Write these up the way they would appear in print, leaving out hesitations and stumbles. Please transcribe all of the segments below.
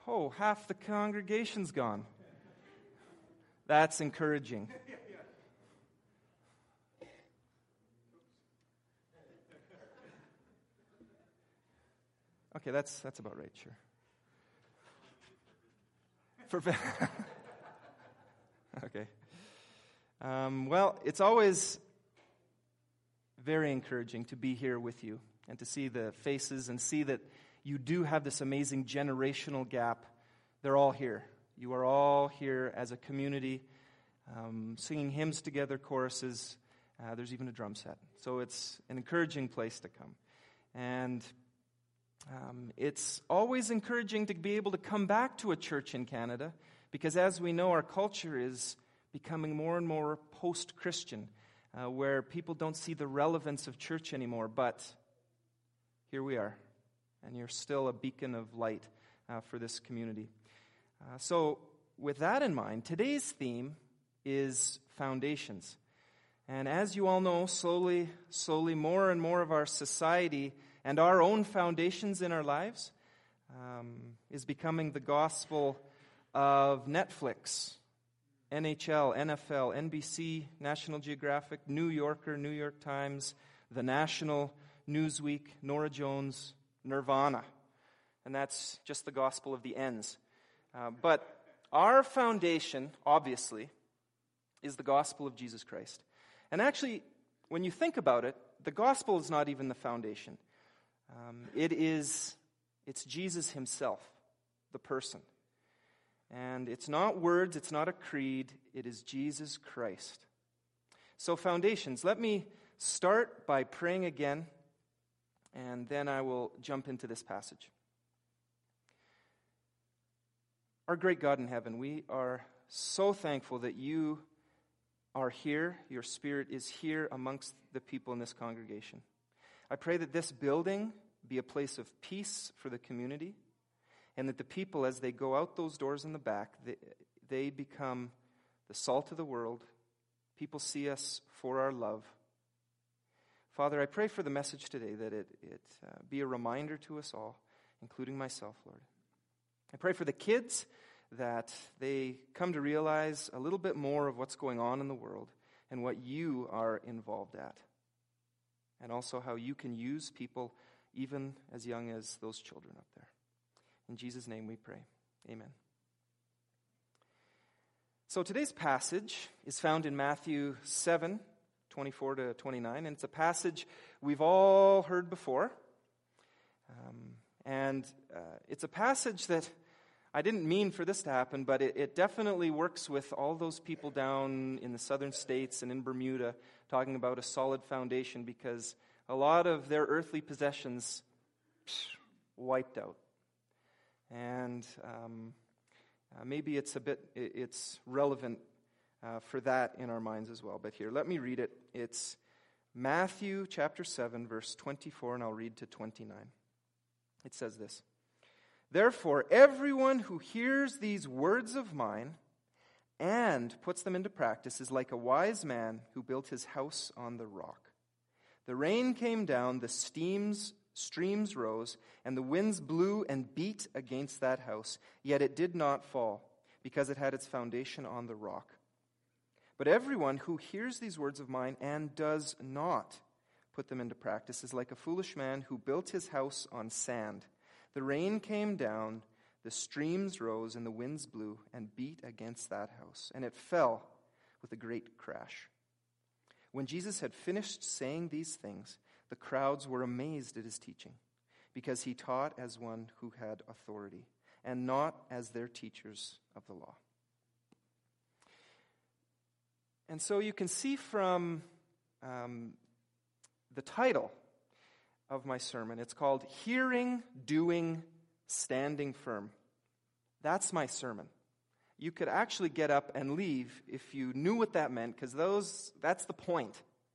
oh, half the congregation's gone. That's encouraging. Okay, that's about right, sure. Okay. Well, it's always very encouraging to be here with you and to see the faces and see that you do have this amazing generational gap. They're all here. You are all here as a community, singing hymns together, choruses. There's even a drum set. So it's an encouraging place to come. And it's always encouraging to be able to come back to a church in Canada because, as we know, our culture is becoming more and more post-Christian, where people don't see the relevance of church anymore. But here we are, and you're still a beacon of light for this community. So with that in mind, today's theme is foundations. And as you all know, slowly, more and more of our society and our own foundations in our lives is becoming the gospel of Netflix, NHL, NFL, NBC, National Geographic, New Yorker, New York Times, The National, Newsweek, Norah Jones, Nirvana. And that's just the gospel of the ends. But our foundation, obviously, is the gospel of Jesus Christ. And actually, when you think about it, the gospel is not even the foundation. It's Jesus himself, the person. And it's not words, it's not a creed, it is Jesus Christ. So foundations, let me start by praying again, and then I will jump into this passage. Our great God in heaven, we are so thankful that you are here, your Spirit is here amongst the people in this congregation. I pray that this building be a place of peace for the community, and that the people, as they go out those doors in the back, they become the salt of the world. People see us for our love. Father, I pray for the message today that it be a reminder to us all, including myself, Lord. I pray for the kids that they come to realize a little bit more of what's going on in the world and what you are involved at, and also how you can use people even as young as those children up there. In Jesus' name we pray. Amen. So today's passage is found in Matthew 7, 24 to 29, and it's a passage we've all heard before. It's a passage that I didn't mean for this to happen, but it definitely works with all those people down in the southern states and in Bermuda talking about a solid foundation, because a lot of their earthly possessions wiped out. And maybe it's relevant for that in our minds as well. But here, let me read it. It's Matthew chapter 7, verse 24, and I'll read to 29. It says this: "Therefore, everyone who hears these words of mine and puts them into practice is like a wise man who built his house on the rock. The rain came down, the streams rose, and the winds blew and beat against that house. Yet it did not fall, because it had its foundation on the rock. But everyone who hears these words of mine and does not put them into practice is like a foolish man who built his house on sand. The rain came down, the streams rose, and the winds blew and beat against that house, and it fell with a great crash. When Jesus had finished saying these things, the crowds were amazed at his teaching, because he taught as one who had authority, and not as their teachers of the law." And so you can see from the title of my sermon, it's called Hearing, Doing, Standing Firm. That's my sermon. You could actually get up and leave if you knew what that meant, because that's the point.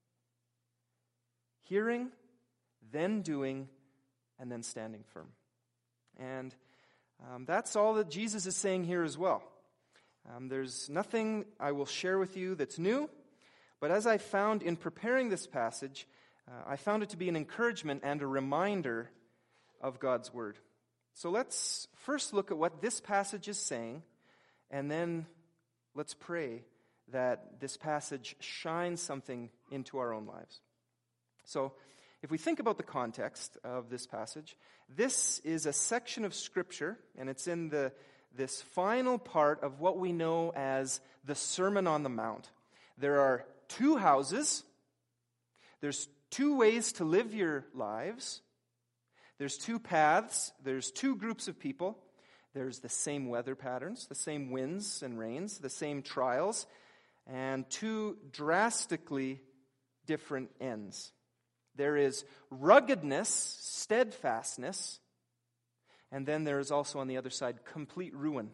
Hearing, then doing, and then standing firm. And that's all that Jesus is saying here as well. There's nothing I will share with you that's new, but as I found in preparing this passage, I found it to be an encouragement and a reminder of God's Word. So let's first look at what this passage is saying, and then let's pray that this passage shines something into our own lives. So, if we think about the context of this passage, this is a section of Scripture, and it's in this final part of what we know as the Sermon on the Mount. There are two houses. There's two ways to live your lives. There's two paths. There's two groups of people. There's the same weather patterns, the same winds and rains, the same trials, and two drastically different ends. There is ruggedness, steadfastness, and then there is also on the other side complete ruin.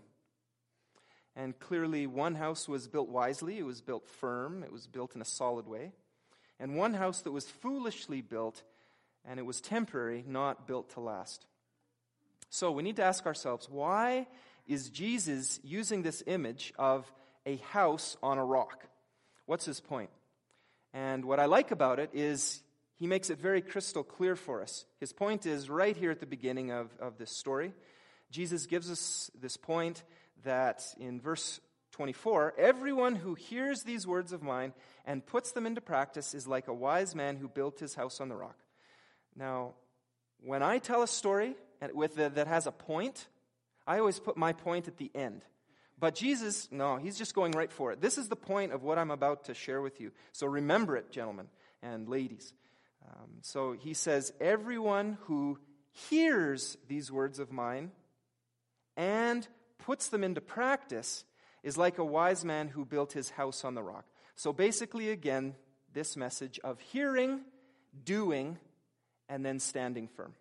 And clearly one house was built wisely, it was built firm, it was built in a solid way. And one house that was foolishly built, and it was temporary, not built to last. So we need to ask ourselves, why is Jesus using this image of a house on a rock? What's his point? And what I like about it is he makes it very crystal clear for us. His point is right here at the beginning of this story. Jesus gives us this point that in verse 24, everyone who hears these words of mine and puts them into practice is like a wise man who built his house on the rock. Now, when I tell a story that has a point, I always put my point at the end. But Jesus, no, he's just going right for it. This is the point of what I'm about to share with you. So remember it, gentlemen and ladies. So he says, everyone who hears these words of mine and puts them into practice is like a wise man who built his house on the rock. So basically, again, this message of hearing, doing, and then standing firm.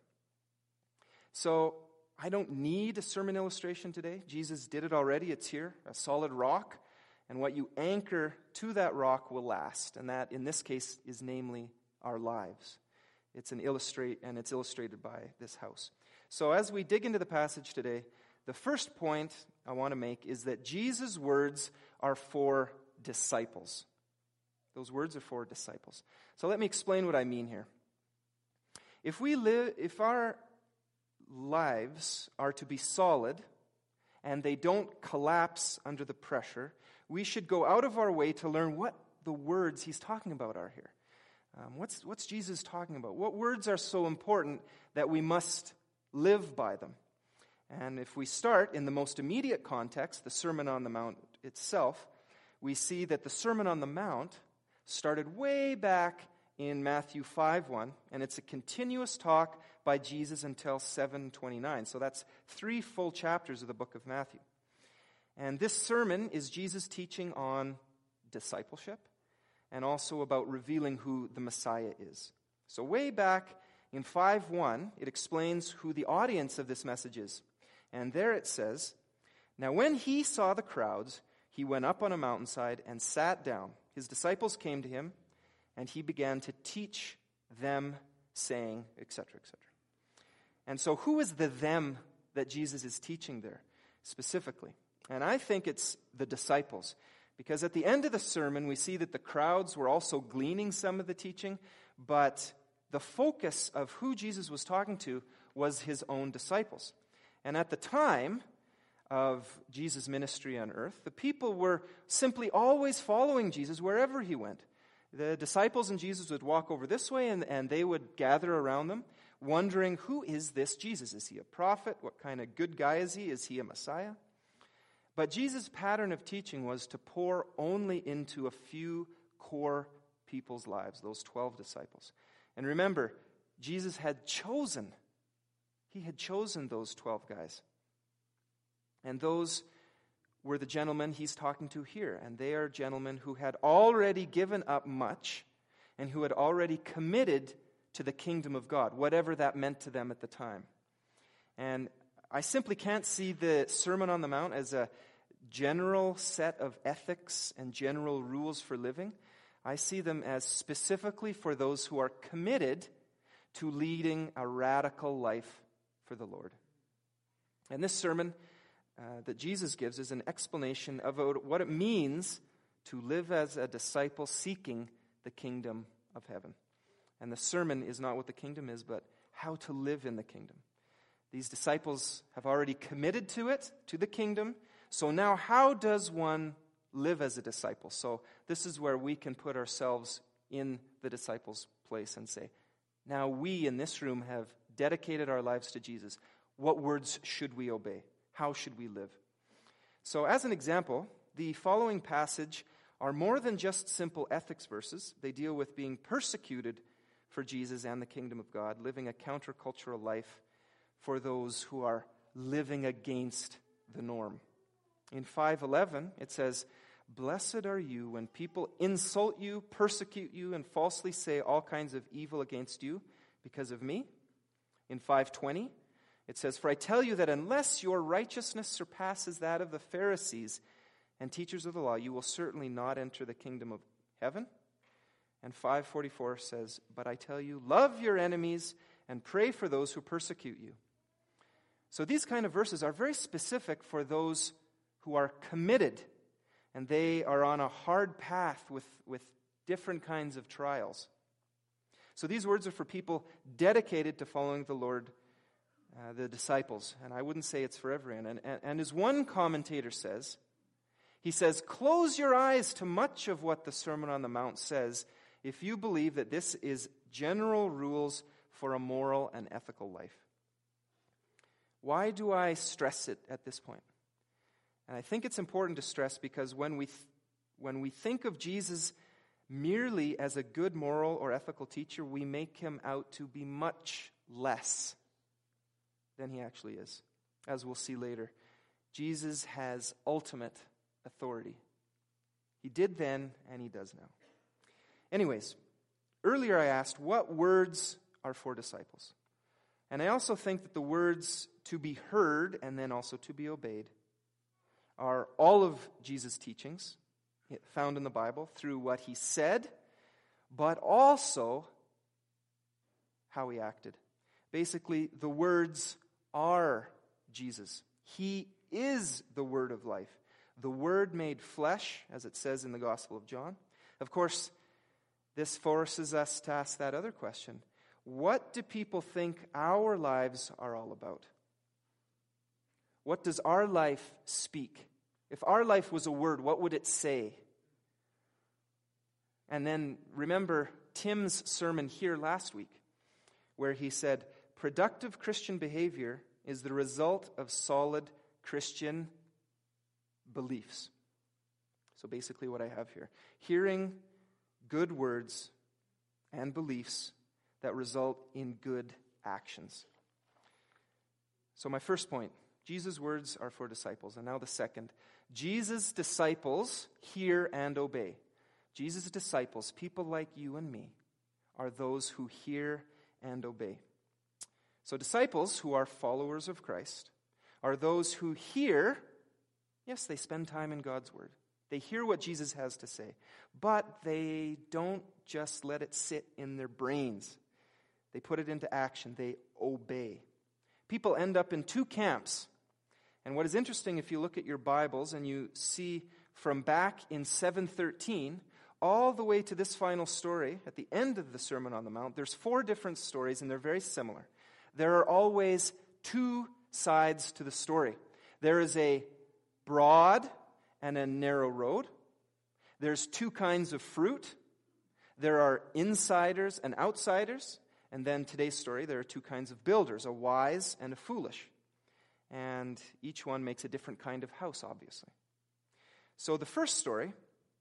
So I don't need a sermon illustration today. Jesus did it already. It's here, a solid rock. And what you anchor to that rock will last. And that, in this case, is namely our lives. It's illustrated by this house. So as we dig into the passage today, the first point I want to make is that Jesus' words are for disciples. Those words are for disciples. So let me explain what I mean here. If our lives are to be solid and they don't collapse under the pressure, we should go out of our way to learn what the words he's talking about are here. What's Jesus talking about? What words are so important that we must live by them? And if we start in the most immediate context, the Sermon on the Mount itself, we see that the Sermon on the Mount started way back in Matthew 5:1, and it's a continuous talk by Jesus until 7:29. So that's 3 full chapters of the book of Matthew. And this sermon is Jesus teaching on discipleship and also about revealing who the Messiah is. So way back in 5:1, it explains who the audience of this message is. And there it says, "Now when he saw the crowds, he went up on a mountainside and sat down. His disciples came to him, and he began to teach them, saying," etc., etc. And so who is the them that Jesus is teaching there specifically? And I think it's the disciples. Because at the end of the sermon, we see that the crowds were also gleaning some of the teaching, but the focus of who Jesus was talking to was his own disciples. And at the time of Jesus' ministry on earth, the people were simply always following Jesus wherever he went. The disciples and Jesus would walk over this way, and they would gather around them, wondering, who is this Jesus? Is he a prophet? What kind of good guy is he? Is he a Messiah? But Jesus' pattern of teaching was to pour only into a few core people's lives, those 12 disciples. And remember, Jesus had chosen those 12 guys. And those were the gentlemen he's talking to here. And they are gentlemen who had already given up much and who had already committed to the kingdom of God, whatever that meant to them at the time. And I simply can't see the Sermon on the Mount as a general set of ethics and general rules for living. I see them as specifically for those who are committed to leading a radical life for the Lord. And this sermon that Jesus gives is an explanation of what it means to live as a disciple seeking the kingdom of heaven. And the sermon is not what the kingdom is, but how to live in the kingdom. These disciples have already committed to it, to the kingdom. So now how does one live as a disciple? So this is where we can put ourselves in the disciples' place and say, now we in this room have dedicated our lives to Jesus. What words should we obey? How should we live? So as an example, the following passage are more than just simple ethics verses. They deal with being persecuted for Jesus and the kingdom of God, living a countercultural life for those who are living against the norm. In 5:11, it says, "Blessed are you when people insult you, persecute you, and falsely say all kinds of evil against you because of me." In 5:20, it says, "For I tell you that unless your righteousness surpasses that of the Pharisees and teachers of the law, you will certainly not enter the kingdom of heaven." And 5:44 says, "But I tell you, love your enemies and pray for those who persecute you." So these kind of verses are very specific for those who are committed, and they are on a hard path with different kinds of trials. So these words are for people dedicated to following the Lord, the disciples. And I wouldn't say it's for everyone. And as one commentator says, he says, "Close your eyes to much of what the Sermon on the Mount says if you believe that this is general rules for a moral and ethical life." Why do I stress it at this point? And I think it's important to stress because when we think of Jesus merely as a good moral or ethical teacher, we make him out to be much less than he actually is. As we'll see later, Jesus has ultimate authority. He did then, and he does now. Anyways, earlier I asked what words are for disciples. And I also think that the words to be heard and then also to be obeyed are all of Jesus' teachings found in the Bible through what he said, but also how he acted. Basically, the words are Jesus. He is the Word of life. The Word made flesh, as it says in the Gospel of John. Of course, this forces us to ask that other question. What do people think our lives are all about? What does our life speak? If our life was a word, what would it say? And then remember Tim's sermon here last week, where he said, productive Christian behavior is the result of solid Christian beliefs. So basically what I have here, hearing good words and beliefs that result in good actions. So my first point, Jesus' words are for disciples. And now the second, Jesus' disciples hear and obey. Jesus' disciples, people like you and me, are those who hear and obey. So disciples who are followers of Christ are those who hear. Yes, they spend time in God's Word. They hear what Jesus has to say, but they don't just let it sit in their brains. They put it into action. They obey. People end up in two camps. And what is interesting, if you look at your Bibles and you see from back in 7:13 all the way to this final story at the end of the Sermon on the Mount, there's 4 different stories and they're very similar. There are always 2 sides to the story. There is a broad and a narrow road. There's 2 kinds of fruit. There are insiders and outsiders. And then today's story, there are 2 kinds of builders, a wise and a foolish. And each one makes a different kind of house, obviously. So the first story,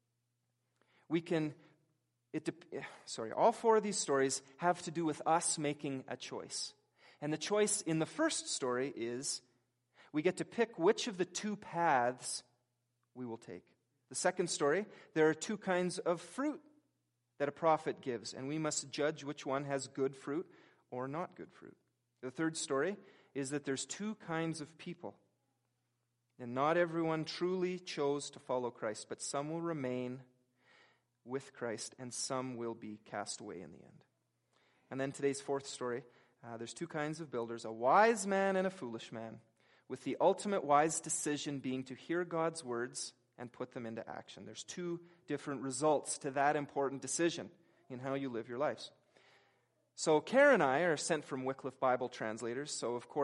all 4 of these stories have to do with us making a choice. And the choice in the first story is we get to pick which of the 2 paths we will take. The second story, there are 2 kinds of fruit that a prophet gives, and we must judge which one has good fruit or not good fruit. The third story is that there's 2 kinds of people. And not everyone truly chose to follow Christ, but some will remain with Christ and some will be cast away in the end. And then today's fourth story, there's 2 kinds of builders, a wise man and a foolish man, with the ultimate wise decision being to hear God's words and put them into action. There's 2 different results to that important decision in how you live your lives. So Karen and I are sent from Wycliffe Bible Translators, so of course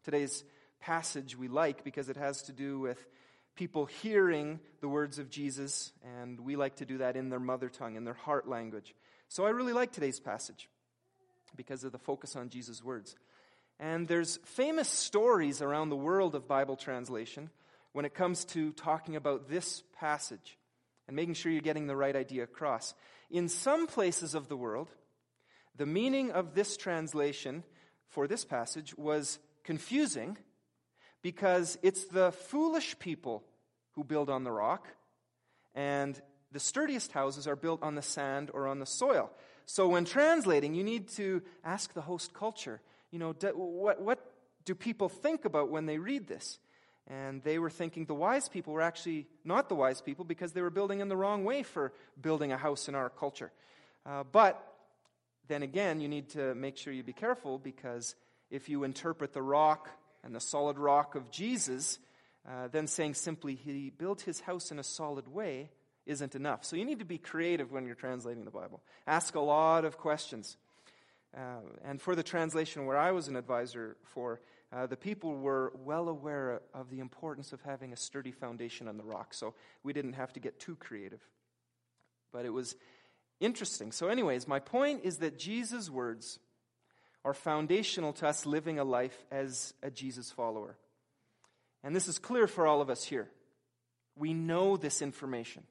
Today's passage we like because it has to do with people hearing the words of Jesus, and we like to do that in their mother tongue, in their heart language. So I really like today's passage because of the focus on Jesus' words. And there's famous stories around the world of Bible translation when it comes to talking about this passage and making sure you're getting the right idea across. In some places of the world, the meaning of this translation for this passage was confusing because it's the foolish people who build on the rock, and the sturdiest houses are built on the sand or on the soil. So when translating, you need to ask the host culture, what do people think about when they read this? And they were thinking the wise people were actually not the wise people because they were building in the wrong way for building a house in our culture. But then again, you need to make sure you be careful, because if you interpret the rock and the solid rock of Jesus, then saying simply he built his house in a solid way isn't enough. So you need to be creative when you're translating the Bible. Ask a lot of questions. And for the translation where I was an advisor for, the people were well aware of the importance of having a sturdy foundation on the rock. So we didn't have to get too creative. But it was interesting. So anyways, my point is that Jesus' words are foundational to us living a life as a Jesus follower. And this is clear for all of us here. We know this information.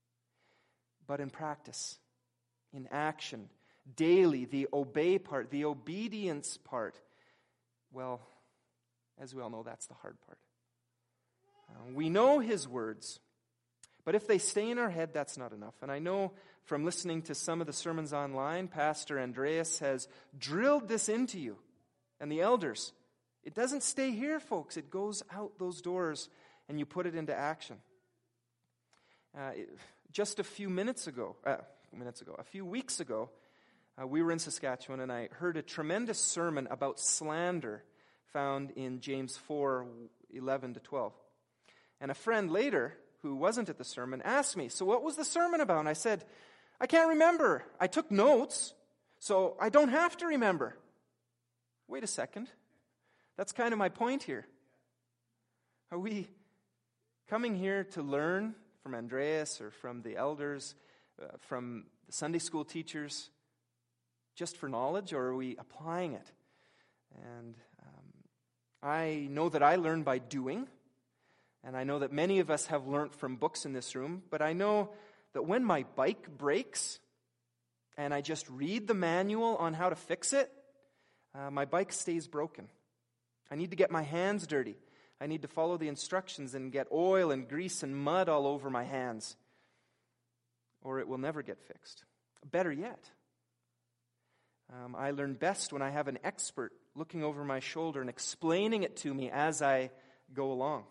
But in practice, in action, daily, the obey part, the obedience part, well, as we all know, that's the hard part. We know his words, but if they stay in our head, that's not enough. And I know from listening to some of the sermons online, Pastor Andreas has drilled this into you and the elders. It doesn't stay here, folks. It goes out those doors and you put it into action. Just a few weeks ago, we were in Saskatchewan, and I heard a tremendous sermon about slander found in James 4:11-12. And a friend later, who wasn't at the sermon, asked me, so what was the sermon about? And I said, I can't remember. I took notes, so I don't have to remember. Wait a second. That's kind of my point here. Are we coming here to learn from Andreas or from the elders, from the Sunday school teachers, just for knowledge, or are we applying it? And I know that I learn by doing, and I know that many of us have learned from books in this room, but I know that when my bike breaks and I just read the manual on how to fix it, my bike stays broken. I need to get my hands dirty. I need to follow the instructions and get oil and grease and mud all over my hands, or it will never get fixed. Better yet, I learn best when I have an expert looking over my shoulder and explaining it to me as I go along.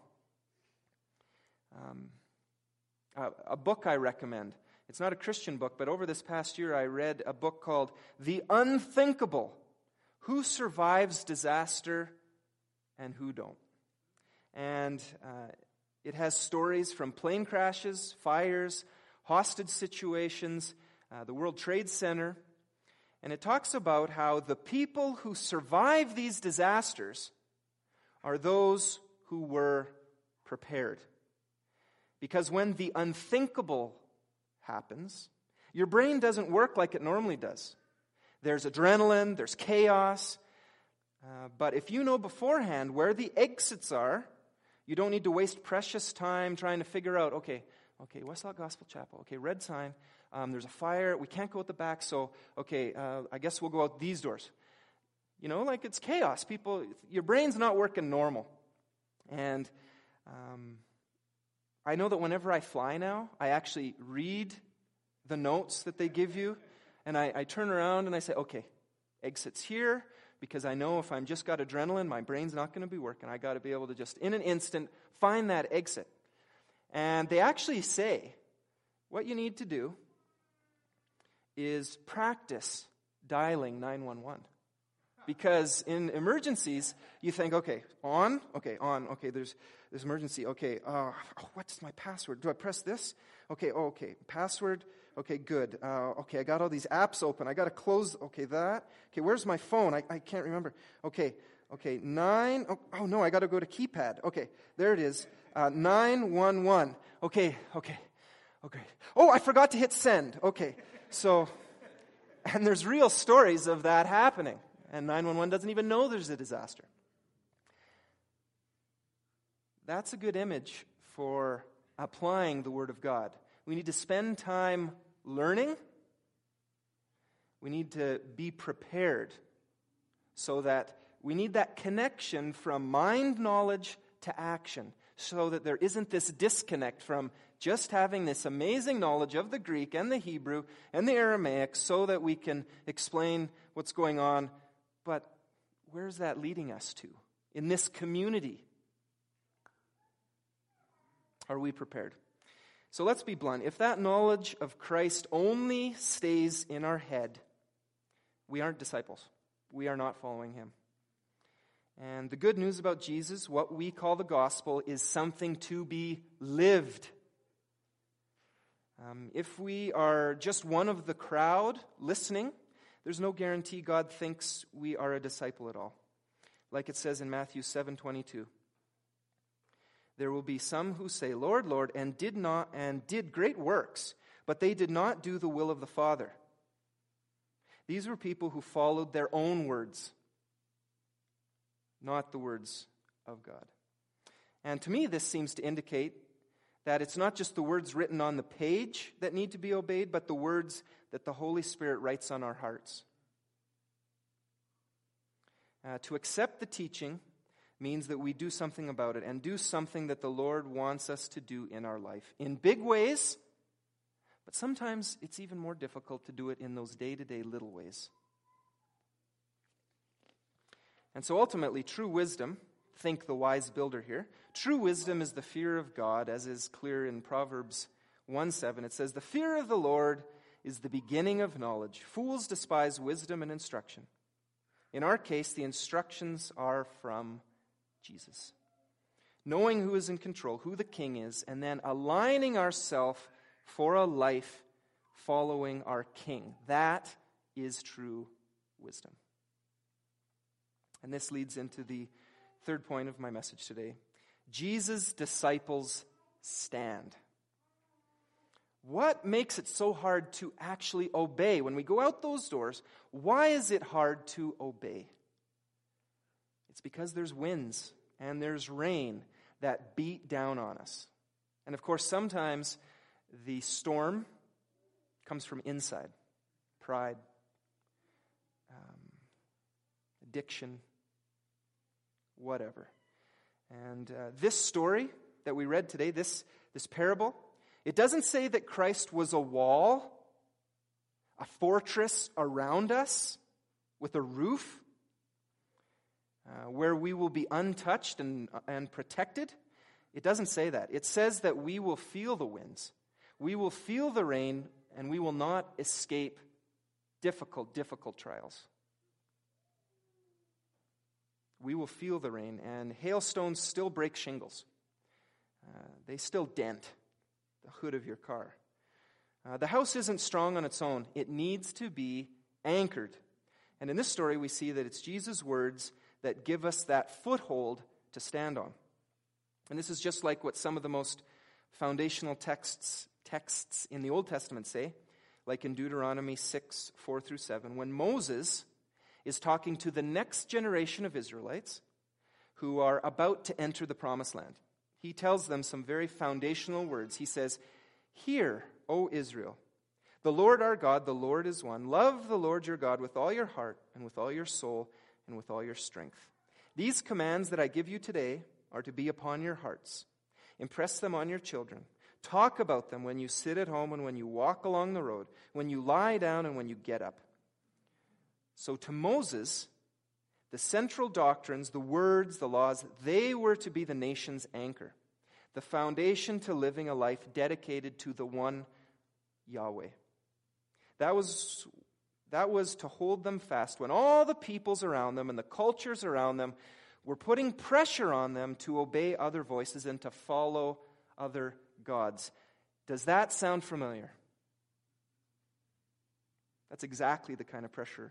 A book I recommend. It's not a Christian book, but over this past year I read a book called The Unthinkable: Who Survives Disaster and Who Don't. And it has stories from plane crashes, fires, hostage situations, the World Trade Center. And it talks about how the people who survive these disasters are those who were prepared. Because when the unthinkable happens, your brain doesn't work like it normally does. There's adrenaline, there's chaos. But if you know beforehand where the exits are, you don't need to waste precious time trying to figure out, okay, Westlock Gospel Chapel, okay, red sign, there's a fire, we can't go out the back, so, okay, I guess we'll go out these doors. Like it's chaos. Your brain's not working normal. And I know that whenever I fly now, I actually read the notes that they give you, and I turn around and I say, okay, exits here, because I know if I'm just got adrenaline, my brain's not going to be working. I got to be able to just, in an instant, find that exit. And they actually say, what you need to do is practice dialing 911. Because in emergencies, you think, okay, on, there's emergency, what's my password? Do I press this? Okay, password, okay, good. I got all these apps open. I got to close, that. Okay, where's my phone? I can't remember. Okay, Okay, 9. Oh no, I got to go to keypad. Okay, there it is. 911. Okay. Oh, I forgot to hit send. Okay, so, and there's real stories of that happening. And 911 doesn't even know there's a disaster. That's a good image for applying the Word of God. We need to spend time learning. We need to be prepared so that we need that connection from mind knowledge to action, so that there isn't this disconnect from just having this amazing knowledge of the Greek and the Hebrew and the Aramaic so that we can explain what's going on. But where's that leading us to? In this community, are we prepared? So let's be blunt. If that knowledge of Christ only stays in our head, we aren't disciples. We are not following him. And the good news about Jesus, what we call the gospel, is something to be lived. If we are just one of the crowd listening, there's no guarantee God thinks we are a disciple at all. Like it says in Matthew 7:22. There will be some who say, Lord, Lord, and did great works, but they did not do the will of the Father. These were people who followed their own words, not the words of God. And to me, this seems to indicate that it's not just the words written on the page that need to be obeyed, but the words that the Holy Spirit writes on our hearts. To accept the teaching means that we do something about it, and do something that the Lord wants us to do in our life. In big ways, but sometimes it's even more difficult to do it in those day-to-day little ways. And so ultimately, true wisdom, think the wise builder here, true wisdom is the fear of God, as is clear in Proverbs 1:7. It says, the fear of the Lord is the beginning of knowledge. Fools despise wisdom and instruction. In our case, the instructions are from Jesus. Knowing who is in control, who the king is, and then aligning ourselves for a life following our king. That is true wisdom. And this leads into the third point of my message today. Jesus' disciples stand. What makes it so hard to actually obey? When we go out those doors, why is it hard to obey? It's because there's winds and there's rain that beat down on us. And of course, sometimes the storm comes from inside. Pride, addiction, whatever. And this story that we read today, this parable, it doesn't say that Christ was a wall, a fortress around us with a roof, where we will be untouched and protected. It doesn't say that. It says that we will feel the winds, we will feel the rain, and we will not escape difficult trials. We will feel the rain, and hailstones still break shingles. They still dent the hood of your car. The house isn't strong on its own. It needs to be anchored. And in this story, we see that it's Jesus' words that give us that foothold to stand on. And this is just like what some of the most foundational texts in the Old Testament say, like in Deuteronomy 6:4-7, when Moses is talking to the next generation of Israelites who are about to enter the Promised Land. He tells them some very foundational words. He says, "Hear, O Israel, the Lord our God, the Lord is one. Love the Lord your God with all your heart and with all your soul and with all your strength. These commands that I give you today are to be upon your hearts. Impress them on your children. Talk about them when you sit at home and when you walk along the road, when you lie down and when you get up." So to Moses, the central doctrines, the words, the laws, they were to be the nation's anchor, the foundation to living a life dedicated to the one Yahweh. That was to hold them fast when all the peoples around them and the cultures around them were putting pressure on them to obey other voices and to follow other gods. Does that sound familiar? That's exactly the kind of pressure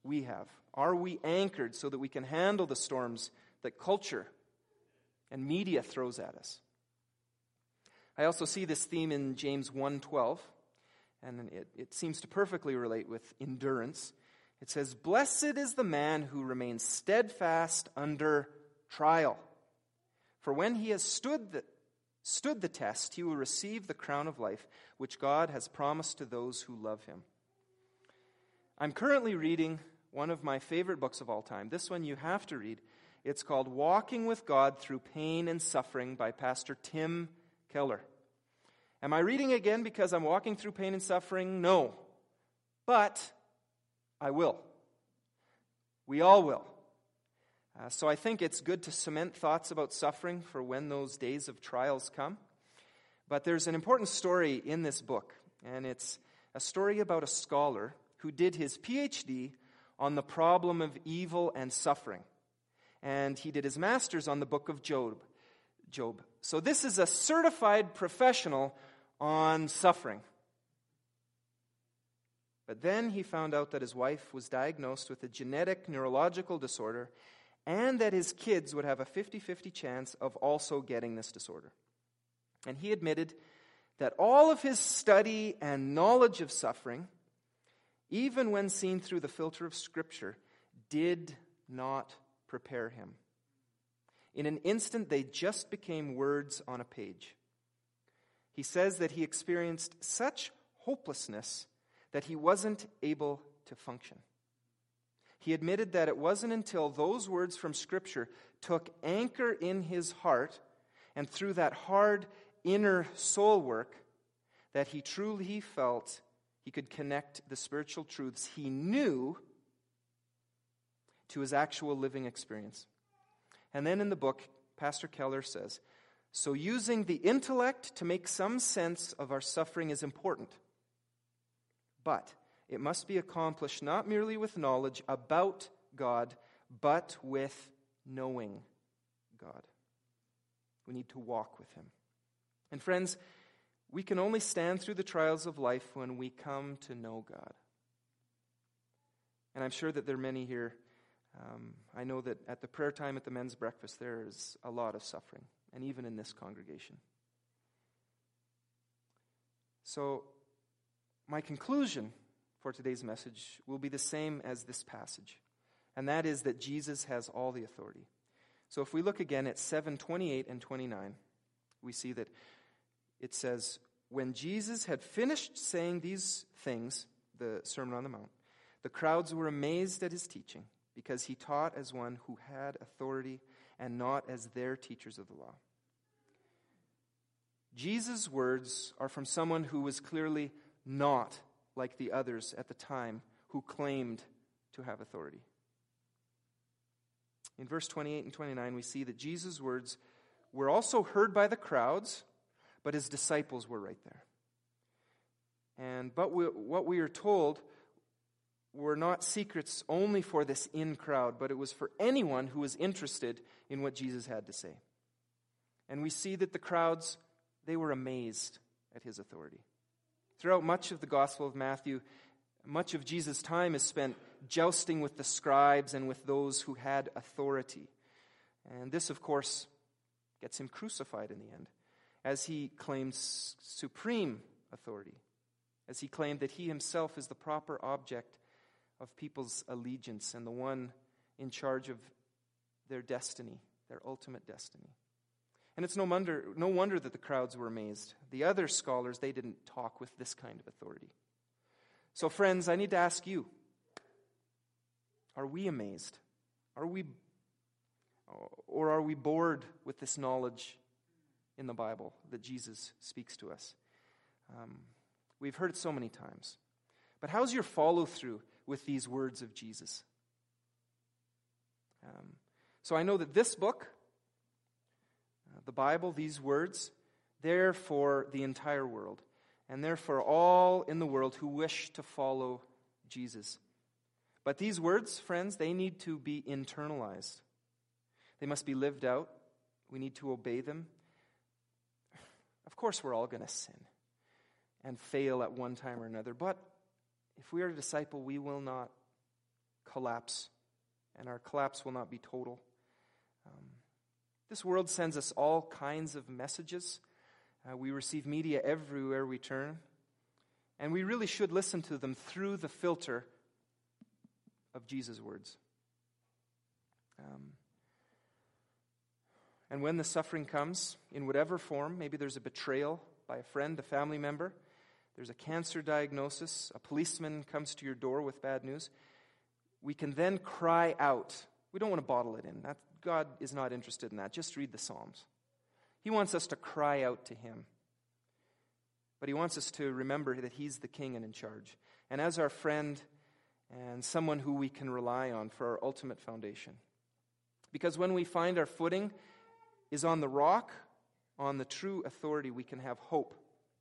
we have? Are we anchored so that we can handle the storms that culture and media throws at us? I also see this theme in James 1:12, and it seems to perfectly relate with endurance. It says, "Blessed is the man who remains steadfast under trial. For when he has stood the test, he will receive the crown of life, which God has promised to those who love him." I'm currently reading one of my favorite books of all time. This one you have to read. It's called Walking with God Through Pain and Suffering by Pastor Tim Keller. Am I reading again because I'm walking through pain and suffering? No. But I will. We all will. So I think it's good to cement thoughts about suffering for when those days of trials come. But there's an important story in this book, and it's a story about a scholar who did his PhD on the problem of evil and suffering. And he did his master's on the book of Job. So this is a certified professional on suffering. But then he found out that his wife was diagnosed with a genetic neurological disorder and that his kids would have a 50-50 chance of also getting this disorder. And he admitted that all of his study and knowledge of suffering, even when seen through the filter of Scripture, did not prepare him. In an instant, they just became words on a page. He says that he experienced such hopelessness that he wasn't able to function. He admitted that it wasn't until those words from Scripture took anchor in his heart and through that hard inner soul work that he truly felt he could connect the spiritual truths he knew to his actual living experience. And then in the book, Pastor Keller says, "So using the intellect to make some sense of our suffering is important. But it must be accomplished not merely with knowledge about God, but with knowing God." We need to walk with him. And friends, we can only stand through the trials of life when we come to know God. And I'm sure that there are many here. I know that at the prayer time at the men's breakfast, there is a lot of suffering, and even in this congregation. So, my conclusion for today's message will be the same as this passage, and that is that Jesus has all the authority. So if we look again at 7:28 and 29, we see that it says, "When Jesus had finished saying these things," the Sermon on the Mount, "the crowds were amazed at his teaching, because he taught as one who had authority and not as their teachers of the law." Jesus' words are from someone who was clearly not like the others at the time who claimed to have authority. In verse 28 and 29, we see that Jesus' words were also heard by the crowds, but his disciples were right there. But what we are told were not secrets only for this in-crowd, but it was for anyone who was interested in what Jesus had to say. And we see that the crowds, they were amazed at his authority. Throughout much of the Gospel of Matthew, much of Jesus' time is spent jousting with the scribes and with those who had authority. And this, of course, gets him crucified in the end, as he claims supreme authority, as he claimed that he himself is the proper object of people's allegiance and the one in charge of their destiny, their ultimate destiny. And it's no wonder that the crowds were amazed. The other scholars, they didn't talk with this kind of authority. So friends, I need to ask you, are we amazed? Or are we bored with this knowledge in the Bible that Jesus speaks to us? We've heard it so many times. But how's your follow-through with these words of Jesus? So I know that this book, the Bible, these words, they're for the entire world. And they're for all in the world who wish to follow Jesus. But these words, friends, they need to be internalized. They must be lived out. We need to obey them. Of course, we're all going to sin and fail at one time or another. But if we are a disciple, we will not collapse, and our collapse will not be total. This world sends us all kinds of messages. We receive media everywhere we turn, and we really should listen to them through the filter of Jesus' words. And when the suffering comes, in whatever form, maybe there's a betrayal by a friend, a family member, there's a cancer diagnosis, a policeman comes to your door with bad news, we can then cry out. We don't want to bottle it in. God is not interested in that. Just read the Psalms. He wants us to cry out to Him. But He wants us to remember that He's the King and in charge. And as our friend and someone who we can rely on for our ultimate foundation. Because when we find our footing is on the rock, on the true authority, we can have hope.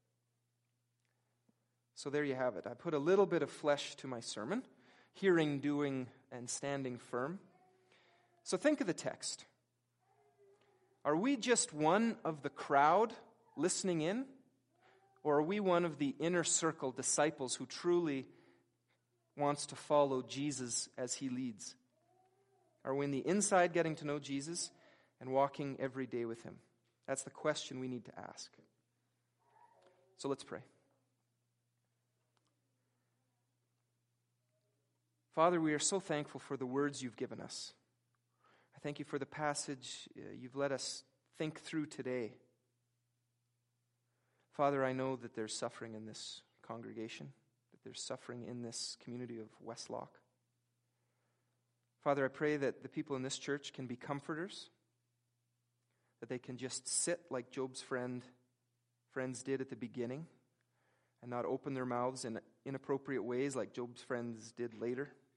So there you have it. I put a little bit of flesh to my sermon. Hearing, doing, and standing firm. So think of the text. Are we just one of the crowd listening in? Or are we one of the inner circle disciples who truly wants to follow Jesus as He leads? Are we in the inside getting to know Jesus and walking every day with Him? That's the question we need to ask. So let's pray. Father, we are so thankful for the words You've given us. I thank You for the passage You've let us think through today. Father, I know that there's suffering in this congregation, that there's suffering in this community of Westlock. Father, I pray that the people in this church can be comforters, that they can just sit like Job's friends did at the beginning, and not open their mouths in inappropriate ways like Job's friends did later